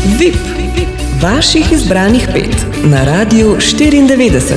VIP, vaših izbranih 5 na Radiu 94.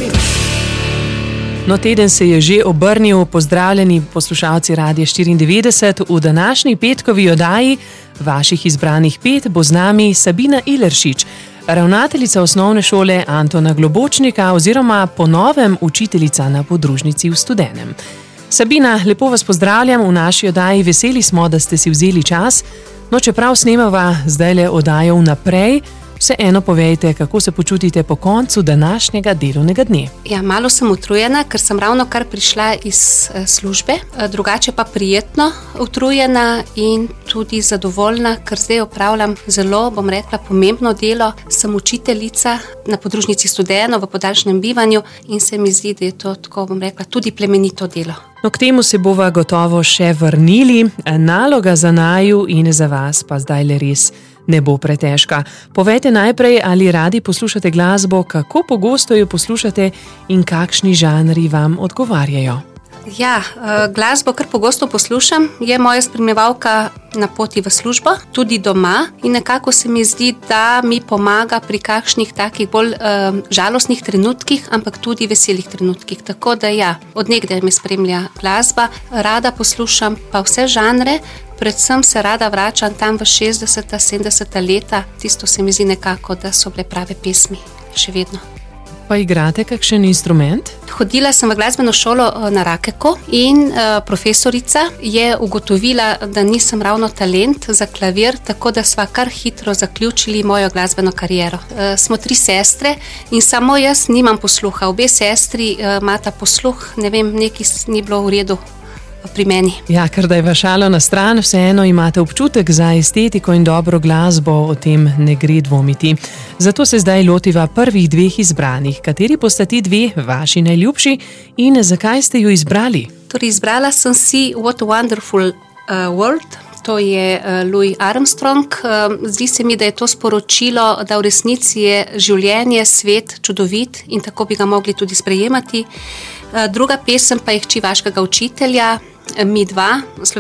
No, teden se je že obrnil, pozdravljeni poslušalci Radia 94. V današnji petkovi oddaji vaših izbranih 5 bo z nami Sabina Ileršič, ravnateljica osnovne šole Antona Globočnika oziroma po novem učiteljica na podružnici v Studenem. Sabina, lepo vas pozdravljam v naši oddaji, veseli smo, da ste si vzeli čas. No, čeprav snemava zdajle oddajo vnaprej, vseeno povejte, kako se počutite po koncu današnjega delovnega dne. Ja, malo sem utrujena, ker sem ravno kar prišla iz službe, drugače pa prijetno utrujena in tudi zadovoljna, ker zdaj opravljam zelo, bom rekla, pomembno delo. Sem učiteljica na podružnici Studeno v podaljšanem bivanju in se mi zdi, da je to, tako bom rekla, tudi plemenito delo. No, k temu se bova gotovo še vrnili. Naloga za naju in za vas pa zdajle res ne bo pretežka. Povejte najprej, ali radi poslušate glasbo, kako pogosto jo poslušate in kakšni žanri vam odgovarjajo. Ja, glasbo kar pogosto poslušam, je moja spremljevalka na poti v službo, tudi doma, in nekako se mi zdi, da mi pomaga pri kakšnih takih bolj žalostnih trenutkih, ampak tudi veselih trenutkih. Tako da ja, od nekdaj me spremlja glasba, rada poslušam pa vse žanre, predvsem se rada vračam tam v 60. 70. leta, tisto se mi zdi nekako, da so bile prave pesmi, še vedno. Pa igrate kakšen instrument? Hodila sem v glasbeno šolo na Rakeko in profesorica je ugotovila, da nisem ravno talent za klavir, tako da sva kar hitro zaključili mojo glasbeno kariero. Smo 3 sestre in samo jaz nimam posluha. Obe sestri imata posluh, ne vem, nekaj ni bilo v redu pri meni. Ja, ker da je šalo na stran, vseeno imate občutek za estetiko in dobro glasbo, o tem ne gre dvomiti. Zato se zdaj lotiva prvih 2 izbranih. Kateri bosta ti 2 vaši najljubši in zakaj ste ju izbrali? Torej, izbrala sem si What a Wonderful World. To je Louis Armstrong. Zdi se mi, da je to sporočilo, da v resnici je življenje, svet čudovit in tako bi ga mogli tudi sprejemati. Druga pesem pa je Hči vaškega učitelja, Mi dva,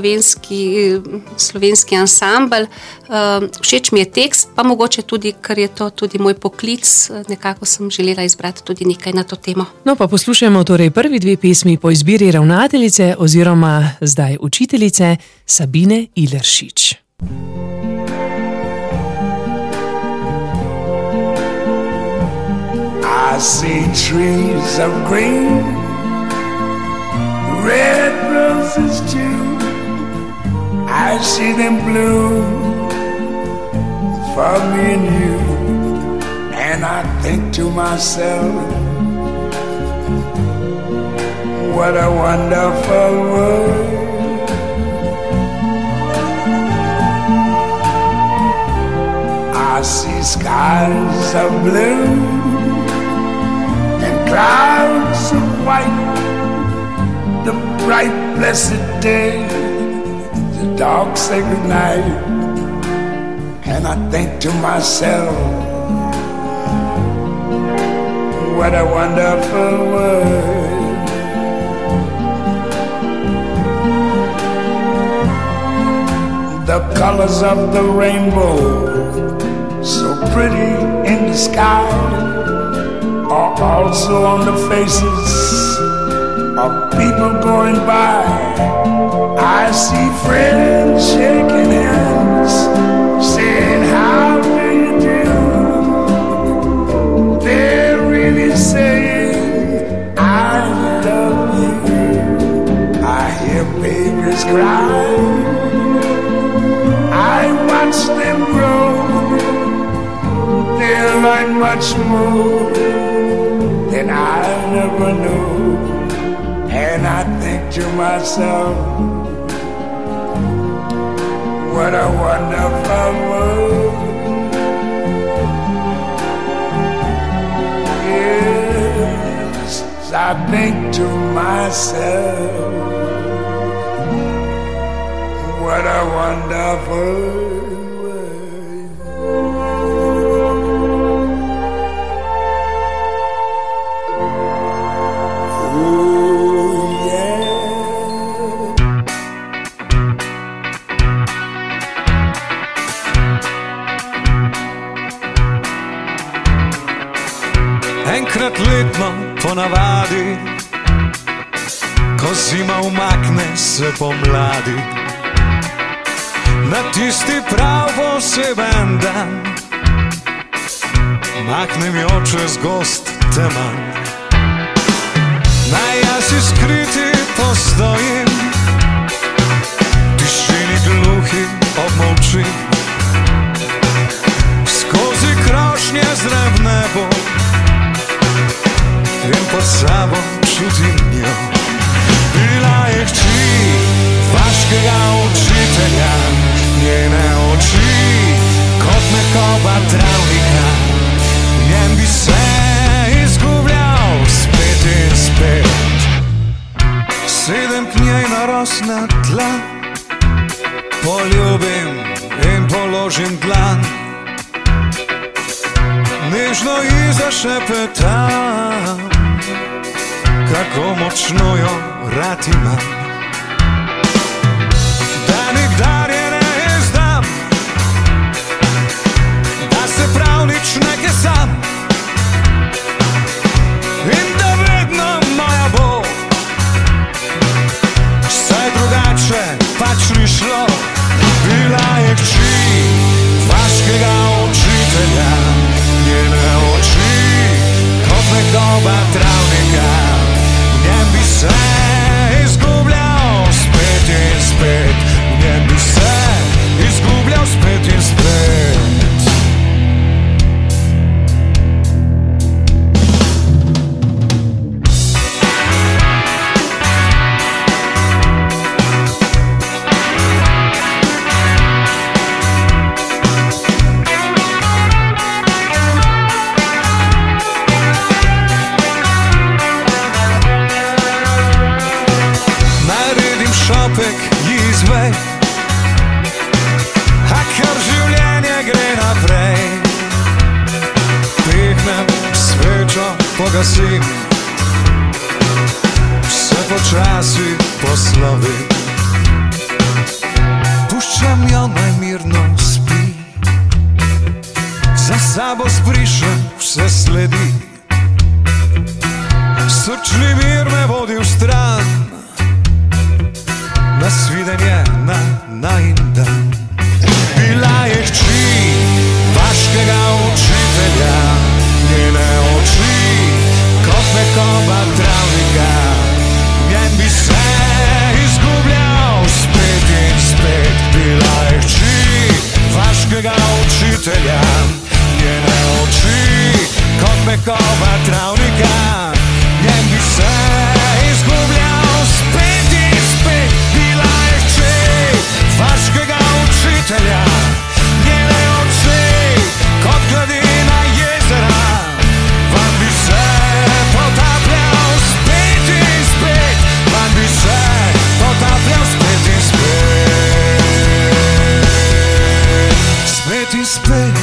slovenski ansambel. Všeč mi je tekst, pa mogoče tudi, ker je to tudi moj poklic, nekako sem želela izbrati tudi nekaj na to temo. No, pa poslušajmo torej prvi 2 pesmi po izbiri ravnateljice oziroma zdaj učiteljice Sabine Ileršič. I see trees of green, red roses too. I see them bloom for me and you. And I think to myself, what a wonderful world. I see skies of blue and clouds of white, the bright blessed day, the dark sacred night. And I think to myself, what a wonderful world. The colors of the rainbow, so pretty in the sky, are also on the faces of people going by. I see friends shaking hands, saying, how do you do? They're really saying, I love you. I hear babies cry, I watch them grow. They'll learn much more than I never knew. And I think to myself, what a wonderful world. Yes, I think to myself, what a wonderful world. enkrat letno ponavadi, ko zima umakne se pomladi. Na tisti prav poseben dan maknem jo čez gost teman. Naj jaz iskriti postojim, tišini gluhi obmolčim, skozi krošnje zrem v nebo in pod sabo čutim njo. Bila je hči vaškega učitelja, njene oči kot mekoba travnika, njem bi se izgubljal spet in spet. Sedem k njej na rosna tla, poljubim in položim dlan, nežno ji zašepetam, kako močno jo rad imam. Da nikdar je ne izdam, da se prav nič ne kesam in da vedno moja bo, saj drugače pač ni šlo. Bila je hči vaškega učitelja, njene oči kot mekoba travnika, v njem bi se izgubljal spet in spet, v njem bi se izgubljal spet in spet. Šopek ji izvej, a ker življenje gre naprej, pihnem svečo, pogasim, vse počasi poslovim, puščam jo naj mirno spi, za sabo zbrišem vse sledi, srčni mir me vodi v stran, na svidenje na in dan. Bila je hči vaškega učitelja, njene oči kot mekoba travnika, njen bi se izgubljal spet in spet. Bila je hči vaškega učitelja, njene oči kot mekoba travnika, njen bi se izgubljal spet in spet. Vaškega učitelja, njene oči kot gladina jezera, vam bi se potapljal spet in spet, vam bi se potapljal spet in spet, spet in spet.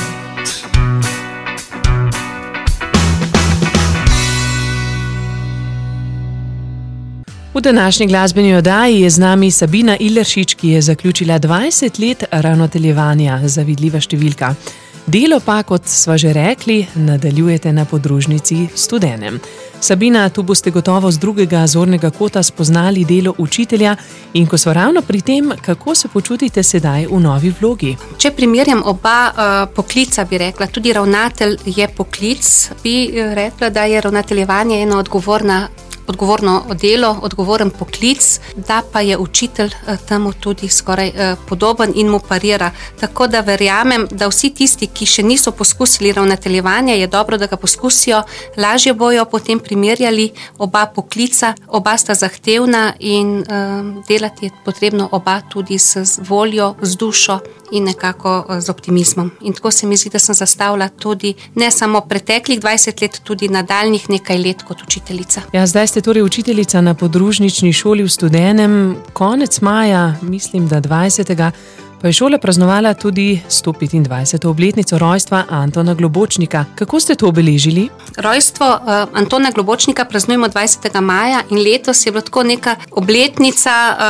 V današnji glasbeni oddaji je z nami Sabina Ileršič, ki je zaključila 20 let ravnateljevanja, zavidljiva številka. Delo pa, kot sva že rekli, nadaljujete na podružnici v Studenem. Sabina, tu boste gotovo z drugega zornega kota spoznali delo učitelja in ko sva ravno pri tem, kako se počutite sedaj v novi vlogi? Če primerjam oba poklica, bi rekla, tudi ravnatelj je poklic, bi rekla, da je ravnateljevanje ena odgovorno delo, odgovoren poklic, da pa je učitelj temu tudi skoraj podoben in mu parira. Tako da verjamem, da vsi tisti, ki še niso poskusili ravnateljevanja, je dobro, da ga poskusijo, lažje bojo potem primerjali oba poklica, oba sta zahtevna in delati je potrebno oba tudi z voljo, z dušo in nekako z optimizmom. In tako se mi zdi, da sem zastavila tudi ne samo preteklih 20 let, tudi nadaljnjih nekaj let kot učiteljica. Ja, zdaj ste torej učiteljica na podružnični šoli v Studenem. Konec maja, mislim, da 20. Pa je šola praznovala tudi 125. obletnico rojstva Antona Globočnika. Kako ste to obeležili? Rojstvo Antona Globočnika praznujemo 20. maja in letos je bila tako neka obletnica,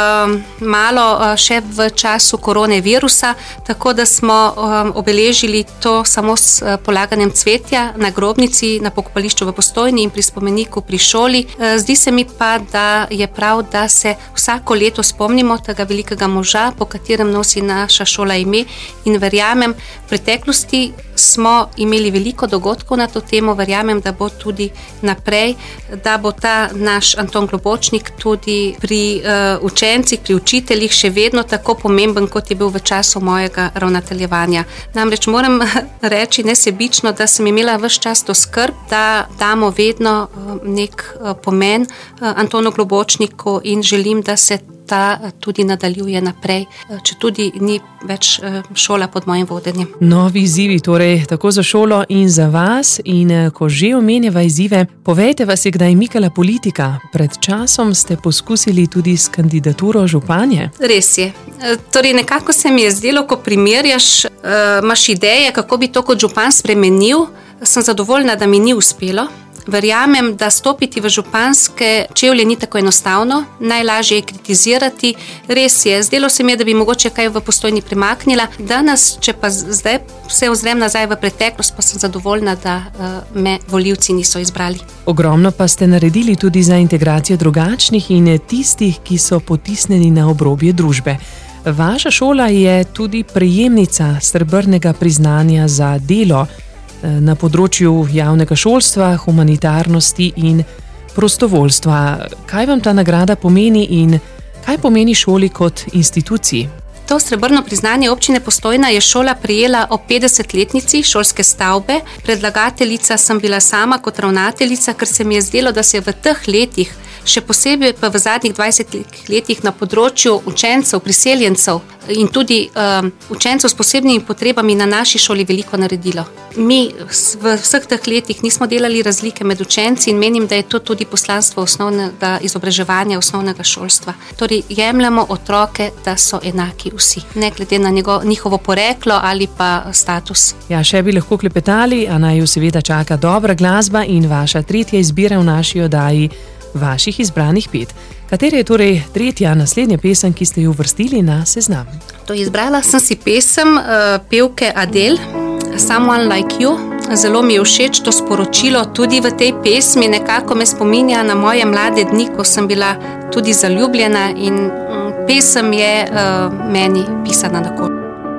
malo še v času koronavirusa, tako da smo obeležili to samo s polaganjem cvetja na grobnici, na pokopališču v Postojni in pri spomeniku pri šoli. Zdi se mi pa, da je prav, da se vsako leto spomnimo tega velikega moža, po katerem nosi naša šola ime, in verjamem, v preteklosti smo imeli veliko dogodkov na to temo, verjamem, da bo tudi naprej, da bo ta naš Anton Globočnik tudi pri učencih, pri učiteljih še vedno tako pomemben, kot je bil v času mojega ravnateljevanja. Namreč moram reči nesebično, da sem imela ves čas to skrb, da damo vedno nek pomen Antonu Globočniku in želim, da se ta tudi nadaljuje naprej, če tudi ni več šola pod mojim vodenjem. Novi izzivi torej tako za šolo in za vas, in ko že omenjava izzive, povejte, vas je kdaj mikala politika? Pred časom ste poskusili tudi s kandidaturo županje? Res je. Torej nekako se mi je zdelo, ko primerjaš, imaš ideje, kako bi to kot župan spremenil, sem zadovoljna, da mi ni uspelo. Verjamem, da stopiti v županske čevlje ni tako enostavno, najlažje je kritizirati. Res je, zdelo se mi je, da bi mogoče kaj v Postojni premaknila. Danes, če pa zdaj se ozrem nazaj v preteklost, pa sem zadovoljna, da me volivci niso izbrali. Ogromno pa ste naredili tudi za integracijo drugačnih in tistih, ki so potisnjeni na obrobje družbe. Vaša šola je tudi prejemnica srebrnega priznanja za delo na področju javnega šolstva, humanitarnosti in prostovoljstva. Kaj vam ta nagrada pomeni in kaj pomeni šoli kot instituciji? To srebrno priznanje občine Postojna je šola prejela ob 50-letnici šolske stavbe. Predlagateljica sem bila sama kot ravnateljica, ker se mi je zdelo, da se je v teh letih, še posebej pa v zadnjih 20 letih na področju učencev, priseljencev in tudi učencev s posebnimi potrebami na naši šoli veliko naredilo. Mi v vseh teh letih nismo delali razlike med učenci in menim, da je to tudi poslanstvo osnovnega izobraževanja, osnovnega šolstva. Torej, jemljemo otroke, da so enaki vsi, ne glede na njihovo poreklo ali pa status. Ja, še bi lahko klepetali, a naj jo seveda čaka dobra glasba in vaša tretja izbira v naši oddaji Vaših izbranih 5. Katera je torej tretja naslednja pesem, ki ste jo uvrstili na seznam? To izbrala sem si pesem pevke Adele, Someone Like You. Zelo mi je všeč to sporočilo, tudi v tej pesmi nekako me spominja na moje mlade dni, ko sem bila tudi zaljubljena, in pesem je meni pisana na kožo.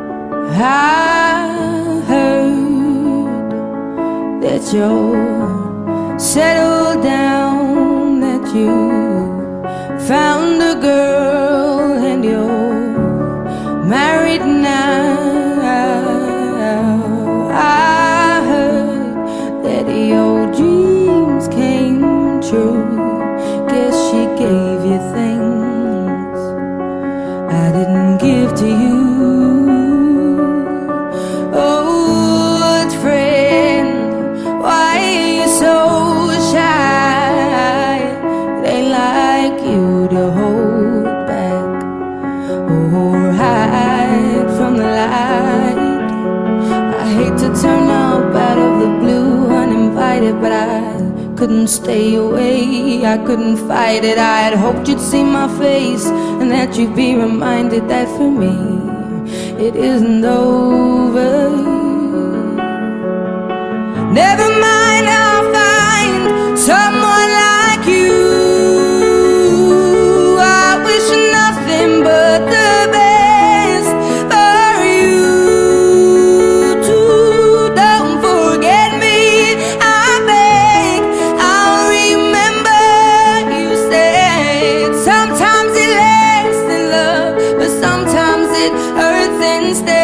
I heard that you're settled down, you found a girl and you're married now. I heard that your dreams came true. Guess she gave you things I didn't give to you. Old friend, why are you so shy? To hold back or hide from the light. I hate to turn up out of the blue uninvited, but I couldn't stay away, I couldn't fight it. I had hoped you'd see my face and that you'd be reminded that for me it isn't over. Never mind, I'll find someone like you. But the best for you too. Don't forget me, I beg. I'll remember you said sometimes it lasts in love, but sometimes it hurts instead.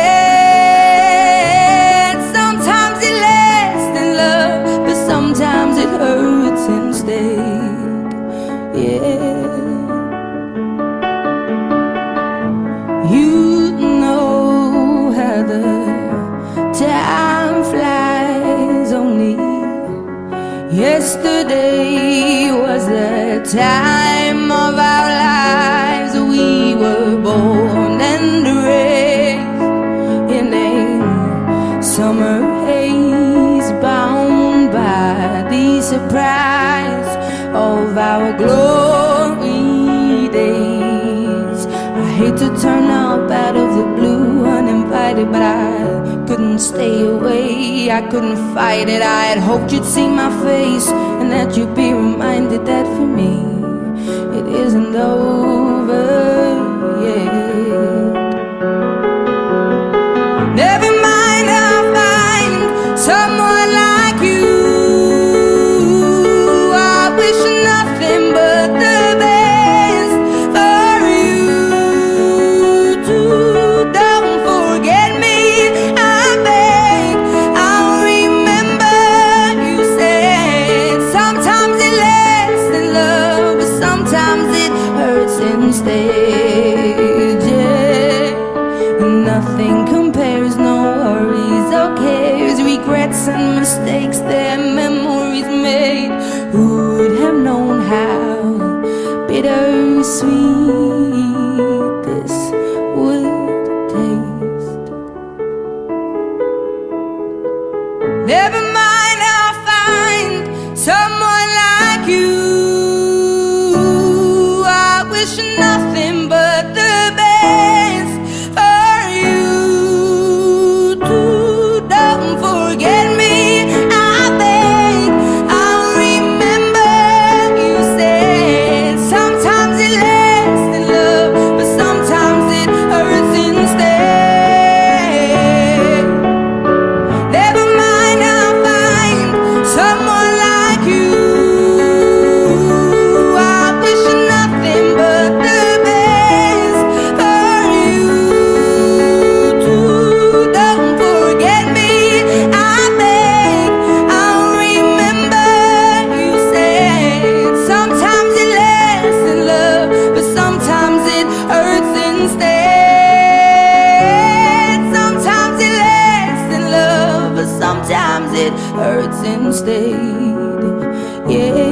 Sometimes it lasts in love, but sometimes it hurts instead. Yeah. You know how the time flies. Only yesterday was the time of our lives. We were born and raised surprise of our glory days. I hate to turn up out of the blue uninvited, but I couldn't stay away, I couldn't fight it. I had hoped you'd see my face and that you'd be reminded that for me it isn't over yet. Never mind, I'll find someone like you. I wish nothing but the best for you too. Don't forget me, I beg. I'll remember you said sometimes it lasts in love, but sometimes it hurts instead. Yeah, nothing compares, no worries or cares, regrets and mistakes, their memories made. Who would have known how bittersweet this would taste? Never mind, I'll find someone like you. I wish nothing but the best for you too. Don't forget me, I beg. I'll remember you said sometimes it lasts in love, but sometimes it hurts instead. Never mind, I'll find someone like you. I wish nothing but the best for you too. Don't forget me, I beg. I'll remember you said sometimes it lasts in love, but sometimes it hurts instead. Sometimes it lasts in love, but sometimes it hurts instead. Yeah.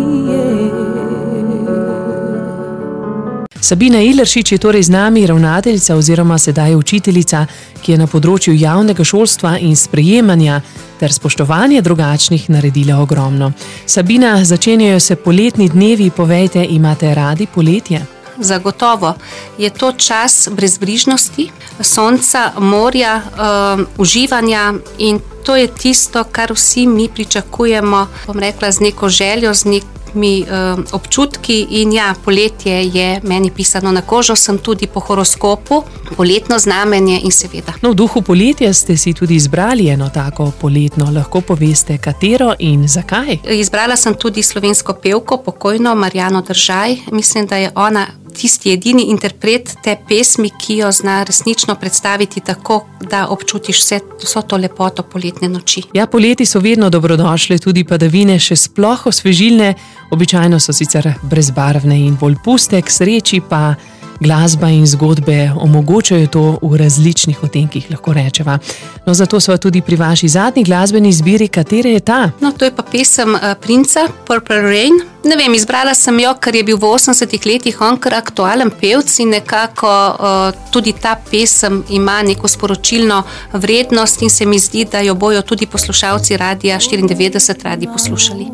Sabina Ileršič je torej z nami, ravnateljica oziroma sedaj učiteljica, ki je na področju javnega šolstva in sprejemanja ter spoštovanja drugačnih naredila ogromno. Sabina, začenjajo se poletni dnevi, povejte, imate radi poletje? Zagotovo je to čas brezbrižnosti, sonca, morja, uživanja in to je tisto, kar vsi mi pričakujemo, bom rekla, z neko željo, z nekimi občutki in ja, poletje je meni pisano na kožo, sem tudi po horoskopu, poletno znamenje in seveda. No, v duhu poletja ste si tudi izbrali eno tako poletno, lahko poveste, katero in zakaj? Izbrala sem tudi slovensko pevko, pokojno Marjano Držaj. Mislim, da je ona tisti edini interpret te pesmi, ki jo zna resnično predstaviti tako, da občutiš vso to lepoto poletne noči. Ja, poleti so vedno dobrodošle tudi padavine, še sploh osvežilne, običajno so sicer brezbarvne in bolj puste, k sreči pa glasba in zgodbe omogočajo to v različnih odtenkih, lahko rečeva. No, zato sva tudi pri vaši zadnji glasbeni izbiri, katere je ta? No, to je pa pesem Princa, Purple Rain. Ne vem, izbrala sem jo, ker je bil v 80 letih on kar aktualen pevc in nekako tudi ta pesem ima neko sporočilno vrednost in se mi zdi, da jo bojo tudi poslušalci Radia 94 radi poslušali.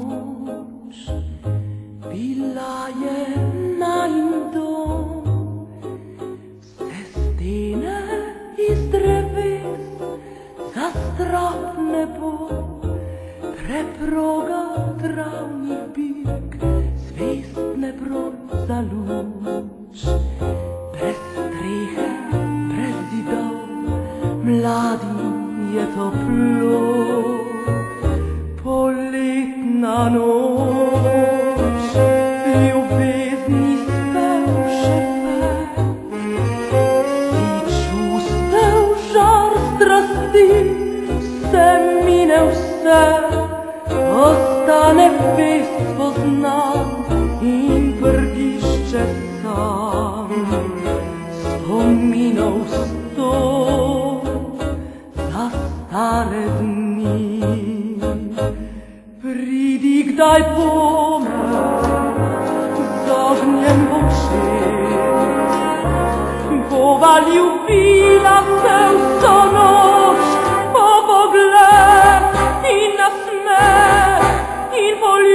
Preproga travnih birk, zvestne brod za luč. Brez strehe, brez zidov, mladim je toplo. Poletna noč, ljubezni spev šepet. Si čustev žar strasti, vse mine vse. Ostane vest poznan in prgišče sam. Spominov sto za stare dni. Pridi kdaj pomeni z ognjem v očeh. Bova ljubila se vso noč, po pogled in nasmeh. In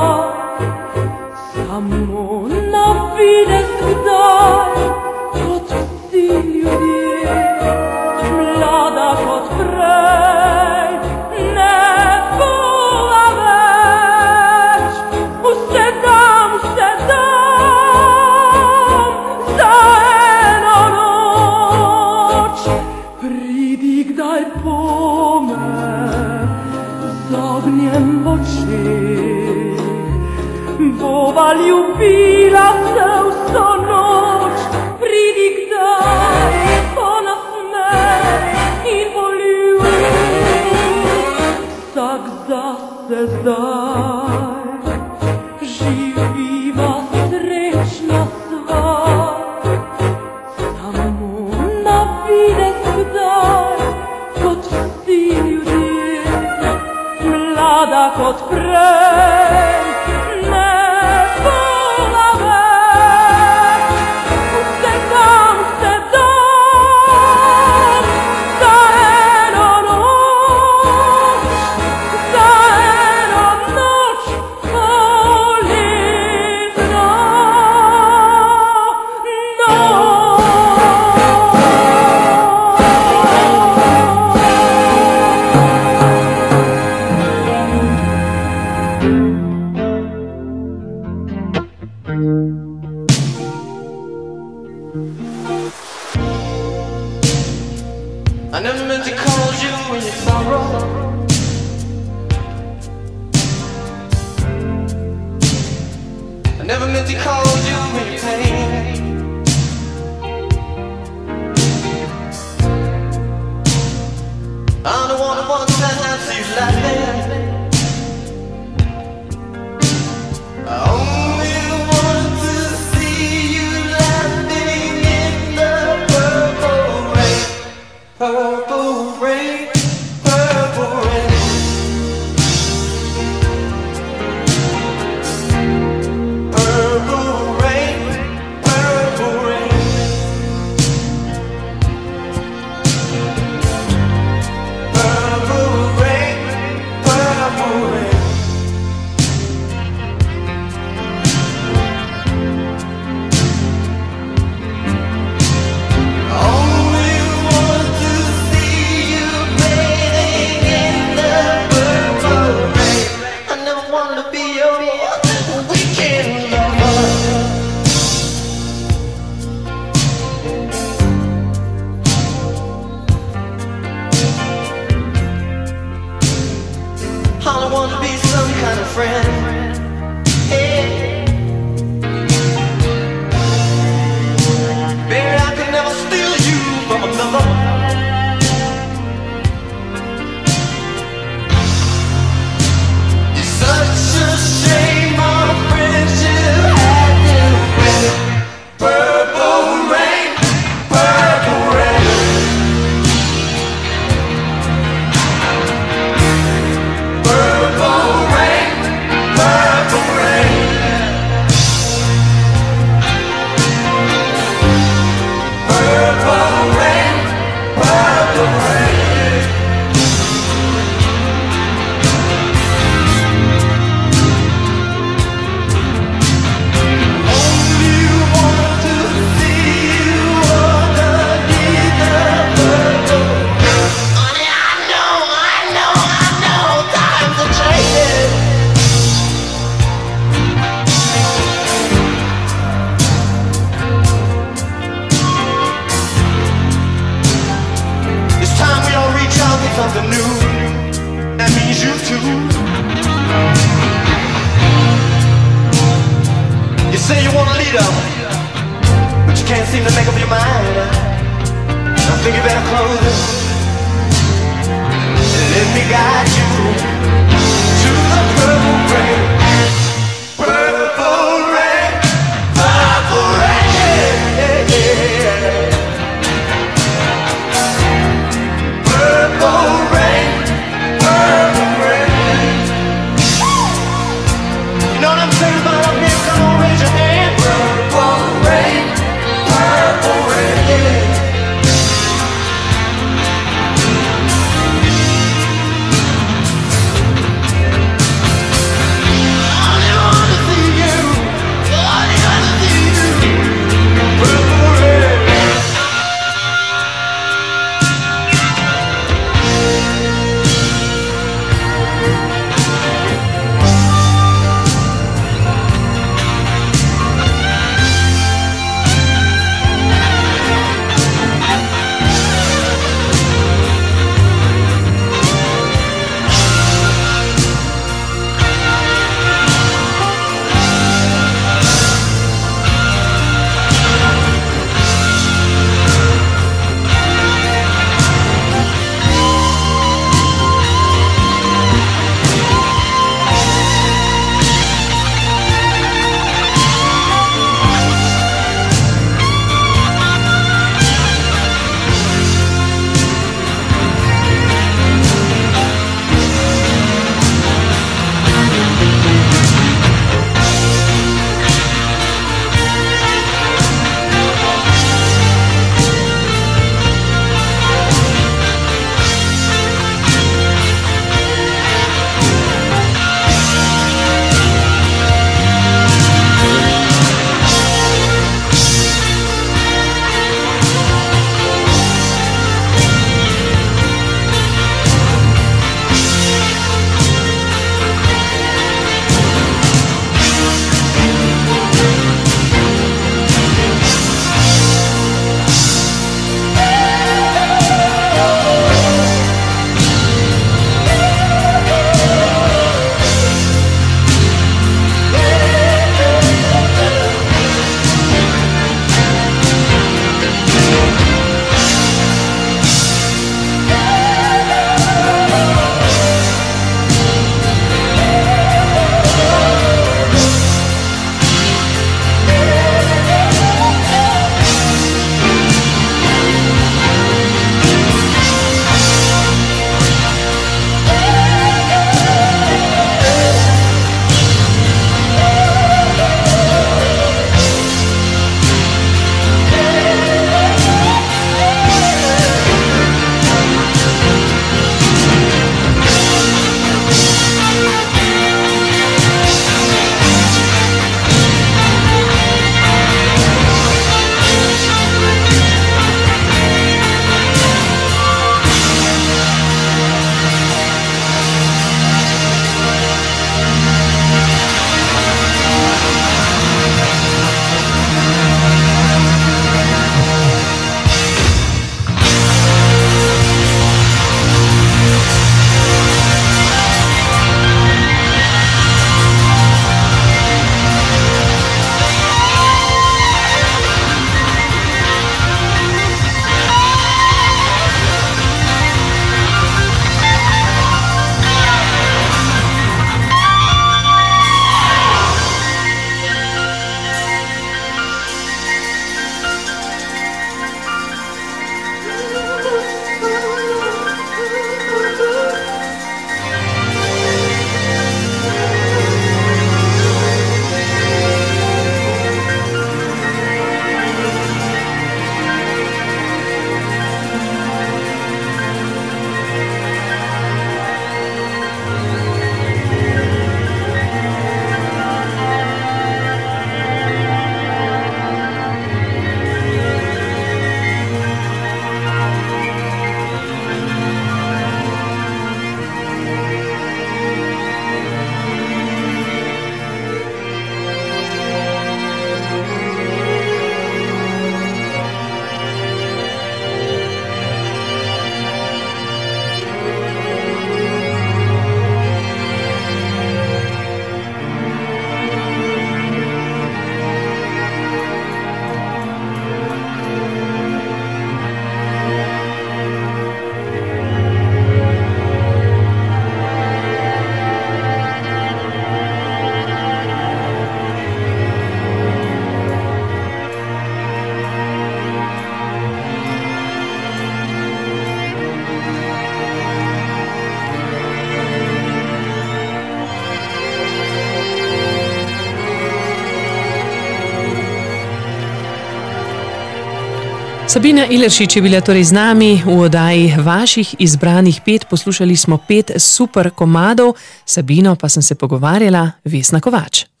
Sabina Ileršič je bila torej z nami v oddaji vaših izbranih 5. Poslušali smo 5 super komadov, Sabino pa sem se pogovarjala Vesna Kovač.